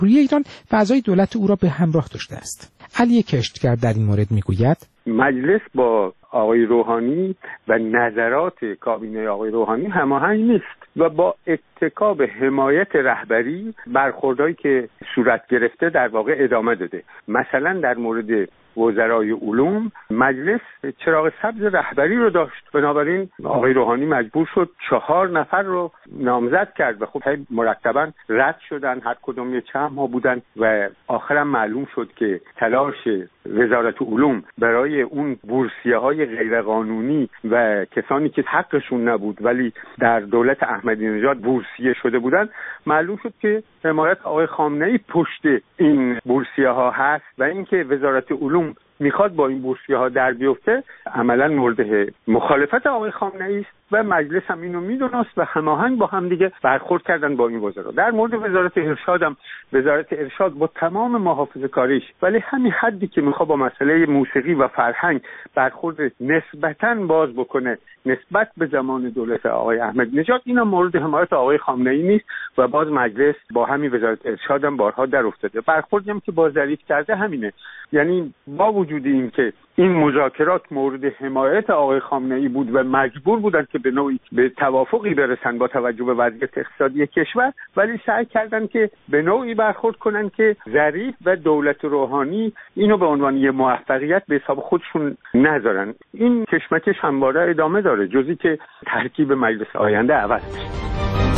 جمهوری ایران و اعضای دولت او را به همراه داشته است. علی کشتگر در این مورد میگوید مجلس با آقای روحانی و نظرات کابینه آقای روحانی هماهنگ نیست و با اتکا به حمایت رهبری برخوردهایی که صورت گرفته در واقع ادامه داده. مثلا در مورد وزرای علوم مجلس چراغ سبز رهبری رو داشت، بنابراین آقای روحانی مجبور شد 4 نفر رو نامزد کرد و خب مرتبا رد شدن، هر کدوم یه چند ماه بودن و آخرم معلوم شد که تلاش وزارت علوم برای اون بورسیه‌های غیرقانونی و کسانی که حقشون نبود ولی در دولت احمدی نژاد بورسیه شده بودن، معلوم شد که حمایت آقای خامنه‌ای پشت این بورسیه‌ها هست و اینکه وزارت علوم میخواد با این بورسیه‌ها در بیفته عملاً مورد مخالفت آقای خامنه‌ای است و مجلس هم اینو میدونست و هماهنگ با هم دیگه برخورد کردن با این وزرا. در مورد وزارت ارشاد هم وزارت ارشاد با تمام محافظه‌کاریش ولی همین حدی که میخواد با مسئله موسیقی و فرهنگ برخورد نسبتاً باز بکنه نسبت به زمان دولت آقای احمدی نژاد، اینا مورد حمایت آقای خامنه‌ای نیست و باز مجلس با همین وزارت ارشاد هم بارها در افتاده. برخوردی هم که با ظریف کرده همینه، یعنی با وجود این که این مذاکرات مورد حمایت آقای خامنه‌ای بود و مجبور بودن که به نوعی به توافقی برسن با توجه به وضعیت اقتصادی کشور، ولی سعی کردن که به نوعی برخورد کنن که ظریف و دولت روحانی اینو به عنوان یه موفقیت به حساب خودشون نذارن. این کشمکش همواره ادامه داره جزی که ترکیب مجلس آینده عوض بشه.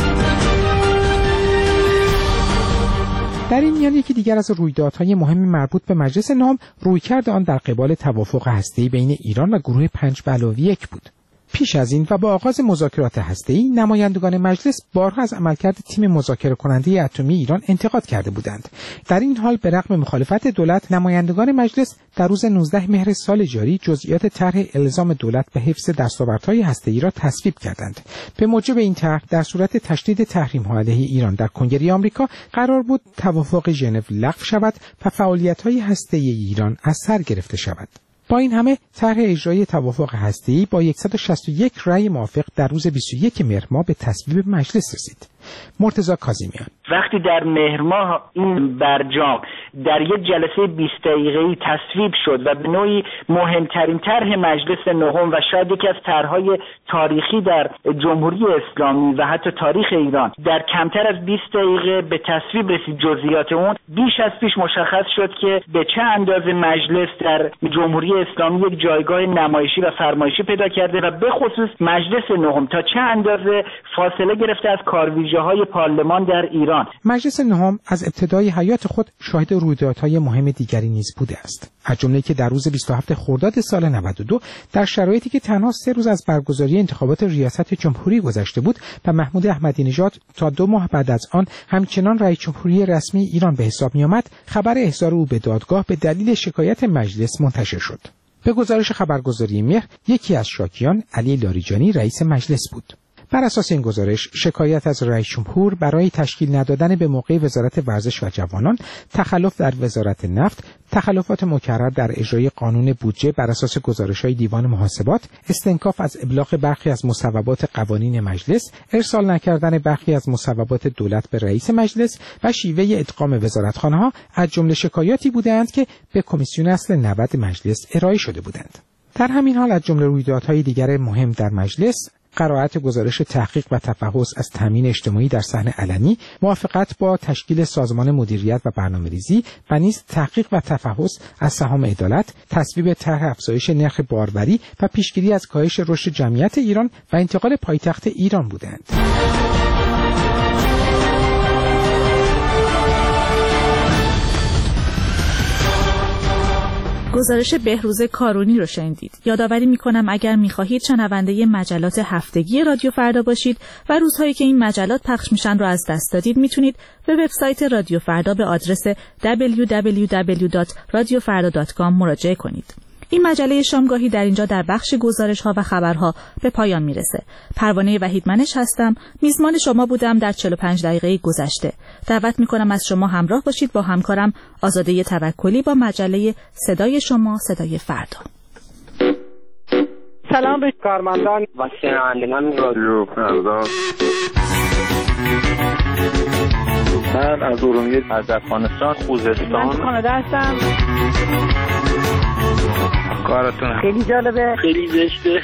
در این میان یکی دیگر از رویدادهای مهم مربوط به مجلس نهم رویکرد آن در قبال توافق هسته‌ای بین ایران و گروه 5+1 بود. پیش از این و با آغاز مذاکرات هسته‌ای نمایندگان مجلس بارها از عملکرد تیم مذاکره کننده اتمی ایران انتقاد کرده بودند. در این حال به رغم مخالفت دولت نمایندگان مجلس در روز 19 مهر سال جاری جزئیات طرح الزام دولت به حفظ دستاوردهای هسته‌ای را تصویب کردند. به موجب این طرح در صورت تشدید تحریم‌ها علیه ایران در کنگره آمریکا قرار بود توافق ژنو لغو شود و فعالیت‌های هسته‌ای ایران از سر گرفته شود. با این همه طرح اجرایی توافق هسته‌ای با 161 رأی موافق در روز 21 مهر ماه به تصویب مجلس رسید. مرتضی کاظمیان: وقتی در مهر ماه این برجام در یک جلسه 20 دقیقه‌ای تصویب شد و به نوعی مهمترین طرح مجلس نهم و شاید یکی از طرح‌های تاریخی در جمهوری اسلامی و حتی تاریخ ایران در کمتر از 20 دقیقه به تصویب رسید، جزئیات اون بیش از پیش مشخص شد که به چه اندازه مجلس در جمهوری اسلامی یک جایگاه نمایشی و فرمایشی پیدا کرده و به خصوص مجلس نهم تا چه اندازه فاصله گرفته از کارویژه‌های پارلمان در ایران. مجلس نهم از ابتدای حیات خود شاهد رویدادهای مهم دیگری نیز بوده است، از جمله که در روز 27 خرداد سال 92 در شرایطی که تنها 3 روز از برگزاری انتخابات ریاست جمهوری گذشته بود و محمود احمدی نژاد تا 2 ماه بعد از آن همچنان رئیس جمهوری رسمی ایران به حساب می‌آمد، خبر احضار او به دادگاه به دلیل شکایت مجلس منتشر شد. به گزارش خبرگزاری مهر، یکی از شاکیان علی لاریجانی رئیس مجلس بود. بر اساس این گزارش، شکایت از رئیس جمهور برای تشکیل ندادن به موقع وزارت ورزش و جوانان، تخلف در وزارت نفت، تخلفات مکرر در اجرای قانون بودجه بر اساس گزارش‌های دیوان محاسبات، استنکاف از ابلاغ برخی از مصوبات قوانین مجلس، ارسال نکردن برخی از مصوبات دولت به رئیس مجلس و شیوه ادغام وزارتخانه‌ها از جمله شکایاتی بودند که به کمیسیون اصل 90 مجلس ارائه شده بودند. در همین حال از جمله رویدادهای دیگر مهم در مجلس، قرائت گزارش تحقیق و تفحص از تامین اجتماعی در صحن علنی، موافقت با تشکیل سازمان مدیریت و برنامه‌ریزی و نیز تحقیق و تفحص از سهام عدالت، تصویب طرح افزایش نرخ باروری و پیشگیری از کاهش رشد جمعیت ایران و انتقال پایتخت ایران بودند. گزارش بهروز کارونی رو شنیدید. یادآوری می‌کنم اگر می‌خواهید شنونده مجلات هفتگی رادیو فردا باشید و روزهایی که این مجلات پخش میشن رو از دست دادید، میتونید به وبسایت رادیو فردا به آدرس www.radiofarda.com مراجعه کنید. این مجله شامگاهی در اینجا در بخش گزارش‌ها و خبرها به پایان میرسه. پروانه وحیدمنش هستم. میزبان شما بودم در 45 دقیقه گذشته. دعوت میکنم از شما همراه باشید با همکارم آزاده توکلی با مجله صدای شما، صدای فردا. سلام به کارمندان و شنوندگان رادیو فردا. من از ارومیه، از افغانستان، خوزستان. من کانادا هستم. کارتون خیلی جالبه، خیلی زشته.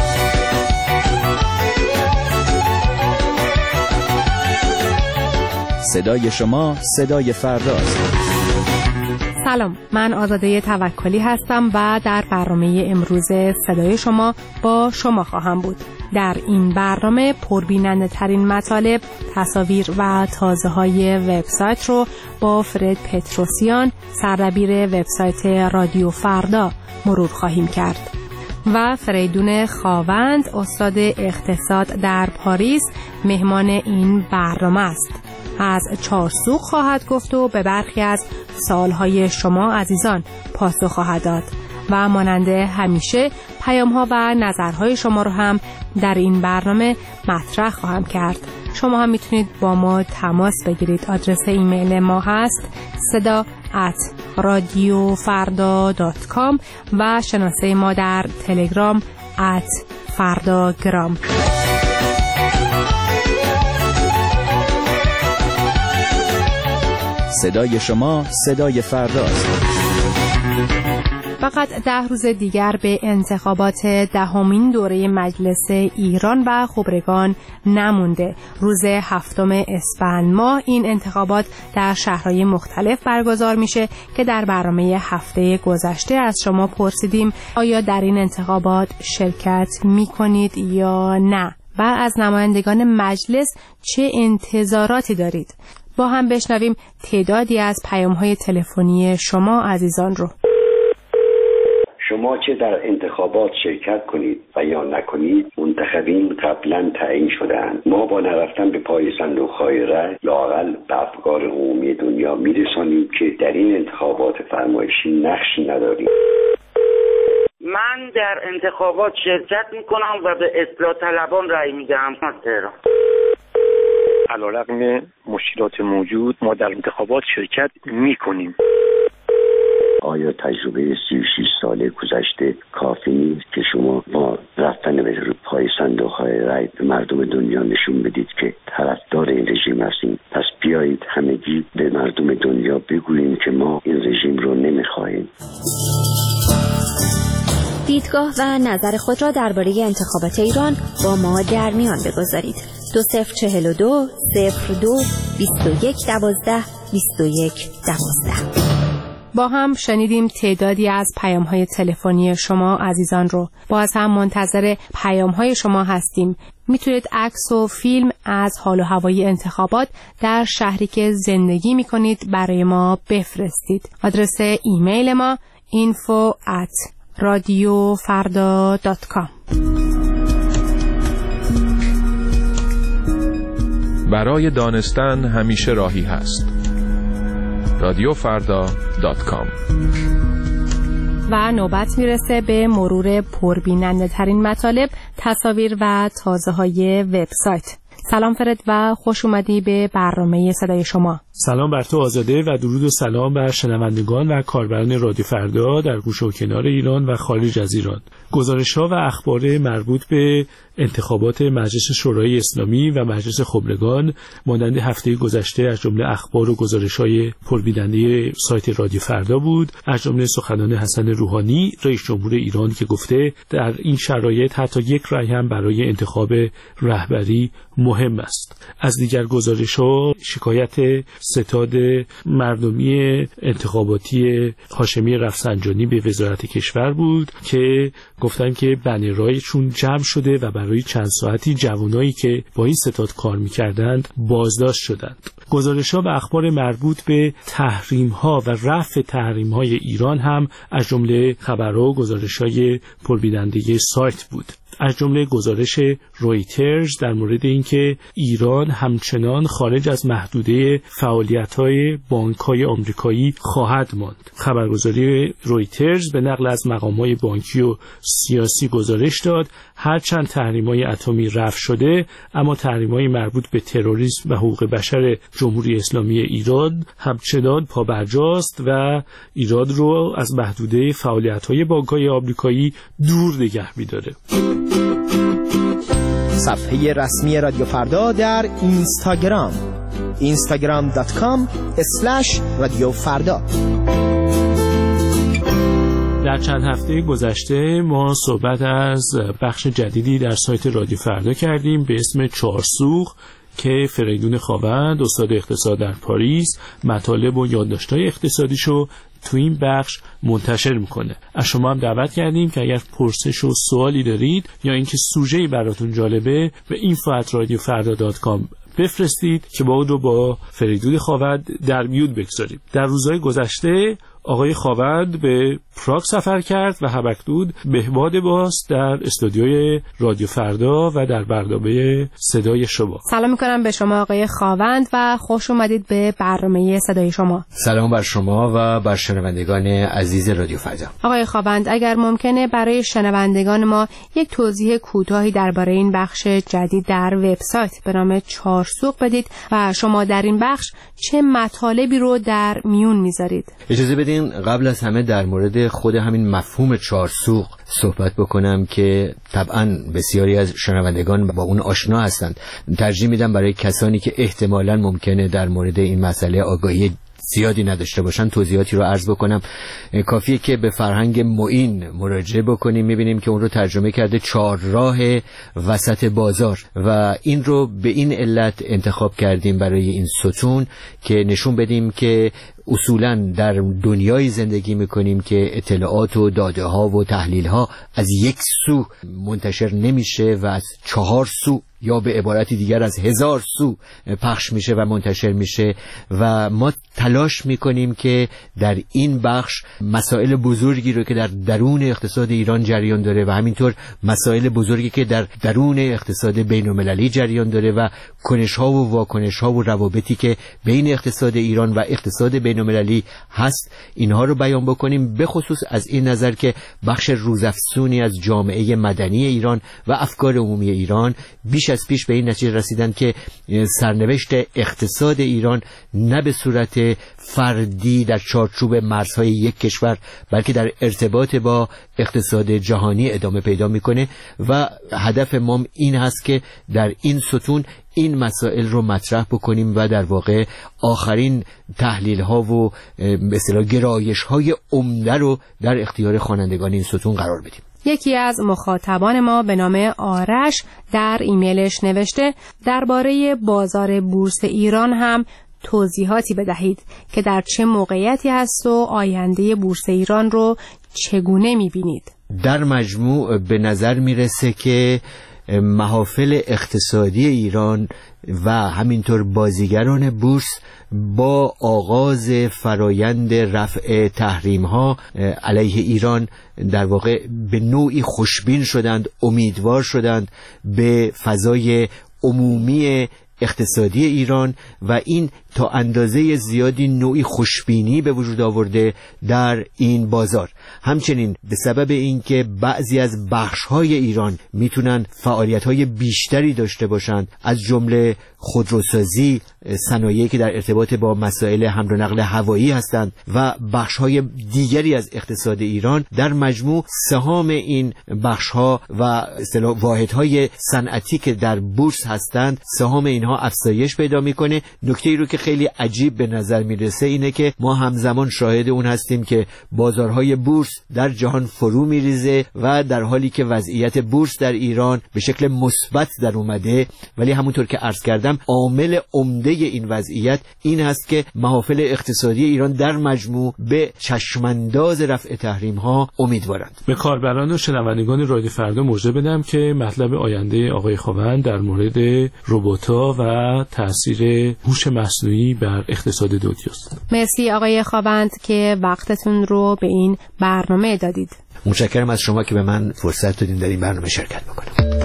صدای شما صدای فرداست. سلام، من آزاده توکلی هستم و در برنامه امروز صدای شما با شما خواهم بود. در این برنامه پربیننده ترین مطالب، تصاویر و تازه های وبسایت رو با فرد پتروسیان، سردبیر وبسایت رادیو فردا مرور خواهیم کرد و فریدون خاوند، استاد اقتصاد در پاریس، مهمان این برنامه است. از چارسوق خواهد گفت و به برخی از سوالهای شما عزیزان پاسخ خواهد داد و مانند همیشه پیام‌ها و نظرهای شما رو هم در این برنامه مطرح خواهم کرد. شما هم میتونید با ما تماس بگیرید. آدرس ایمیل ما هست seda@radiofarda.com و شناسه ما در تلگرام @fardagram. صدای شما صدای فرداست. فقط 10 روز دیگر به انتخابات 10مین دوره مجلس ایران و خبرگان نمونده. روز 7 اسفند ماه این انتخابات در شهرهای مختلف برگزار میشه که در برنامه هفته گذشته از شما پرسیدیم آیا در این انتخابات شرکت میکنید یا نه و از نمایندگان مجلس چه انتظاراتی دارید. با هم بشنویم تعدادی از پیام‌های تلفنی شما عزیزان رو. شما چه در انتخابات شرکت کنید و یا نکنید، منتخبین قبلا تعیین شده‌اند. ما با نرفتن به پای صندوق‌های رای لااقل به افکار عمومی دنیا میرسانیم که در این انتخابات فرمایشی نقشی نداریم. من در انتخابات شرکت میکنم و به اصلاح طلبان رای میدم. علیرغم مشکلات موجود ما در انتخابات شرکت میکنیم. آیا تجربه 36 سال گذشته کافی نیست که شما با رفتن به پای صندوق‌های رای به مردم دنیا نشون بدید که طرفدار این رژیم هستیم؟ پس بیایید همگی به مردم دنیا بگوییم که ما این رژیم رو نمیخواهیم. دیدگاه و نظر خود را درباره انتخابات ایران با ما در میان بگذارید. 2042 02 21 12 21 12. با هم شنیدیم تعدادی از پیام‌های تلفنی شما عزیزان رو. باز هم منتظر پیام‌های شما هستیم. میتونید عکس و فیلم از حال و هوای انتخابات در شهری که زندگی میکنید برای ما بفرستید. آدرس ایمیل ما info@radiofarda.com. برای دانستن همیشه راهی هست. radiofarda.com. و نوبت میرسه به مرور پربیننده ترین مطالب، تصاویر و تازه های وبسایت. سلام فرد و خوش اومدی به برنامه صدای شما. سلام بر تو آزاده و درود و سلام بر شنوندگان و کاربران رادیو فردا در گوشه و کنار ایران و خارج از ایران. گزارش‌ها و اخبار مربوط به انتخابات مجلس شورای اسلامی و مجلس خبرگان مانند هفته گذشته از جمله اخبار و گزارش‌های پربیننده سایت رادیو فردا بود، از جمله سخنان حسن روحانی رئیس جمهور ایران که گفته در این شرایط حتی یک رأی هم برای انتخاب رهبری مهم است. از دیگر گزارش‌ها شکایت ستاد مردمی انتخاباتی هاشمی رفسنجانی به وزارت کشور بود که گفتن که بنرهایشون جمع شده و برای چند ساعتی جوانایی که با این ستاد کار می‌کردند بازداشت شدند. گزارش‌ها و اخبار مربوط به تحریم‌ها و رفع تحریم‌های ایران هم از جمله خبرها و گزارش‌های پربیننده سایت بود. از جمله گزارش رویترز در مورد اینکه ایران همچنان خارج از محدوده فعالیت‌های بانک‌های آمریکایی خواهد ماند. خبرگزاری رویترز به نقل از مقام‌های بانکی و سیاسی گزارش داد هرچند تحریم‌های اتمی رفع شده اما تحریم‌های مربوط به تروریسم و حقوق بشر جمهوری اسلامی ایران همچنان پابرجاست و ایران رو از محدوده فعالیت‌های بانک‌های آمریکایی دور نگه می‌داره. صفحه رسمی رادیو فردا در اینستاگرام instagram.com/رادیوفردا. در چند هفته گذشته ما صحبت از بخش جدیدی در سایت رادیو فردا کردیم به اسم چارسوخ که فریدون خاوند استاد اقتصاد در پاریس مطالب و یادداشت‌های اقتصادیشو تو این بخش منتشر میکنه. از شما هم دعوت کردیم که اگر پرسش و سوالی دارید یا اینکه سوژه‌ای براتون جالبه به info@radiofarda.com بفرستید که با اون رو با فریدون خاوند در میون بگذاریم. در روزهای گذشته آقای خاوند به پراگ سفر کرد و هم‌اکنون بهباد باز در استودیوی رادیو فردا و در برنامه صدای شما. سلام میکنم به شما آقای خاوند و خوش اومدید به برنامه صدای شما. سلام بر شما و بر شنوندگان عزیز رادیو فردا. آقای خاوند اگر ممکنه برای شنوندگان ما یک توضیح کوتاهی درباره این بخش جدید در وبسایت به نام چارسوخ بدید و شما در این بخش چه مطالبی رو در میون میذارید. اجازه بدید قبل از همه در مورد خود همین مفهوم چارسوخ صحبت بکنم که طبعا بسیاری از شنوندگان با اون آشنا هستند. ترجیح میدم برای کسانی که احتمالاً ممکنه در مورد این مسئله آگاهی زیادی نداشته باشن توضیحاتی رو عرض بکنم. کافیه که به فرهنگ معین مراجعه بکنیم، میبینیم که اون رو ترجمه کرده چهارراه وسط بازار و این رو به این علت انتخاب کردیم برای این ستون که نشون بدیم که اصولاً در دنیای زندگی میکنیم که اطلاعات و داده ها و تحلیل ها از یک سو منتشر نمیشه و از 4 سو یا به عبارتی دیگر از 1000 سو پخش میشه و منتشر میشه و ما تلاش میکنیم که در این بخش مسائل بزرگی رو که در درون اقتصاد ایران جریان داره و همینطور مسائل بزرگی که در درون اقتصاد بین‌المللی جریان داره و کنش‌ها و واکنش‌ها و روابطی که بین اقتصاد ایران و اقتصاد بین‌المللی هست اینها رو بیان بکنیم، به خصوص از این نظر که بخش روزافزونی از جامعه مدنی ایران و افکار عمومی ایران بیش از پیش به این نتیجه رسیدن که سرنوشت اقتصاد ایران نه به صورت فردی در چارچوب مرزهای یک کشور بلکه در ارتباط با اقتصاد جهانی ادامه پیدا میکنه و هدف ما این هست که در این ستون این مسائل رو مطرح بکنیم و در واقع آخرین تحلیل ها و به اصطلاح گرایش های عمده رو در اختیار خوانندگان این ستون قرار بدیم. یکی از مخاطبان ما به نام آرش در ایمیلش نوشته درباره بازار بورس ایران هم توضیحاتی بدهید که در چه موقعیتی هست و آینده بورس ایران رو چگونه می‌بینید؟ در مجموع به نظر میرسه که محافل اقتصادی ایران و همینطور بازیگران بورس با آغاز فرایند رفع تحریم‌ها علیه ایران در واقع به نوعی خوشبین شدند، امیدوار شدند به فضای عمومی اقتصادی ایران و این تا اندازه زیادی نوعی خوشبینی به وجود آورده در این بازار. همچنین به سبب اینکه بعضی از بخش‌های ایران میتونن فعالیت‌های بیشتری داشته باشند، از جمله خودروسازی، صنایعی که در ارتباط با مسائل حمل و نقل هوایی هستند و بخش‌های دیگری از اقتصاد ایران، در مجموع سهام این بخش‌ها و اصطلاح واحدهای صنعتی که در بورس هستند سهام اینها افزایش پیدا میکنه. نکته‌ای رو که خیلی عجیب به نظر میرسه اینه که ما همزمان شاهد اون هستیم که بازارهای بورس در جهان فرو میریزه و در حالی که وضعیت بورس در ایران به شکل مثبت در اومده، ولی همونطور که عرض کردم عامل عمده این وضعیت این هست که محافل اقتصادی ایران در مجموع به چشمانداز رفع تحریم ها امیدوارند. به کاربران و شنوندگان رادیو فردا مژده بدم که مطلب آینده آقای خاوند در مورد ربات‌ها و تاثیر هوش مصنوعی بر اقتصاد دنیاست. مرسی آقای خاوند که وقتتون رو به این برنامه دادید. متشکرم از شما که به من فرصت دادین در این برنامه شرکت بکنم.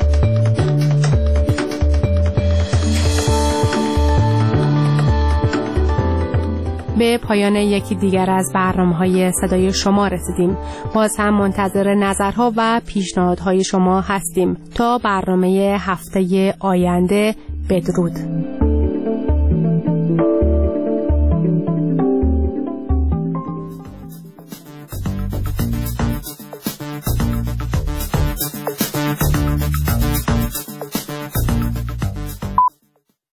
به پایان یکی دیگر از برنامه‌های صدای شما رسیدیم. باز هم منتظر نظرها و پیشنهادهای شما هستیم. تا برنامه هفته آینده، بدرود.